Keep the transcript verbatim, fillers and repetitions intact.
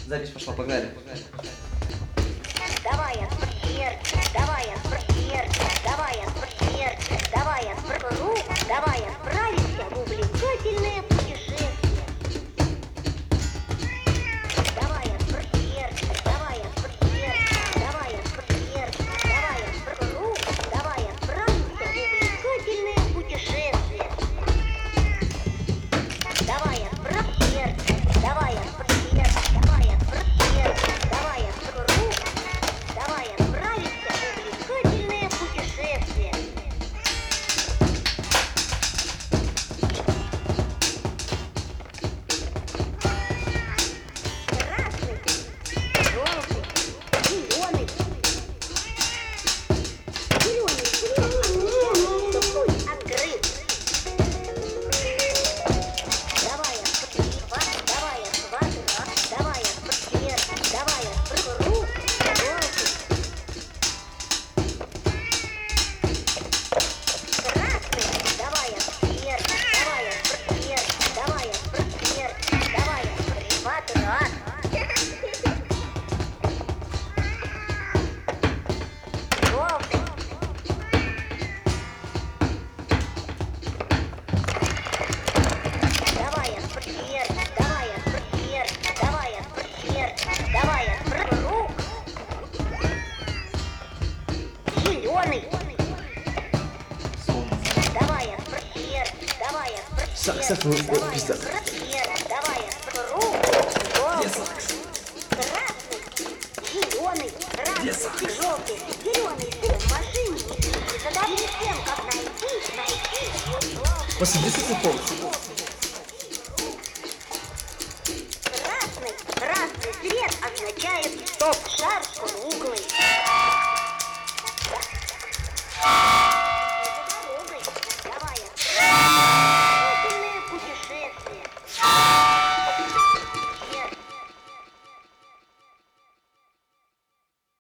Запись пошла, погнали. Давай я спрер, давай я спрер, давай я спрер, давай я спру, давай отправимся в увлекательное путешествие. Давай я спрер, давай я спрер, давай я спрер, давай я спру, давай отправимся в увлекательное путешествие. Давай я спрер, давай я спрер, давай я спрер, давай я спру, давай отправимся в увлекательное путешествие. Красный, желтый, зеленый. Зеленый цвет, что путь открыт. Давай я спрер, давай я сватера, давай я спрер, давай я спру, желтый. Красный, давай я спрер, давай я спрер, давай я спрер, давай я сватера. Желтый. Давай я спрер, давай я спрер, давай я спрер, давай я спру. Зеленый. Давай я спрер, давай я спрер, Саксофон, давай я пизда. спрер, давай я спру. Желтый. Красный. Зеленый. Красный. Желтый. Зеленый. Ты в машине не задавай всем, как найти, найти. Посади саксофон. Красный, красный цвет означает стоп, шар круглый.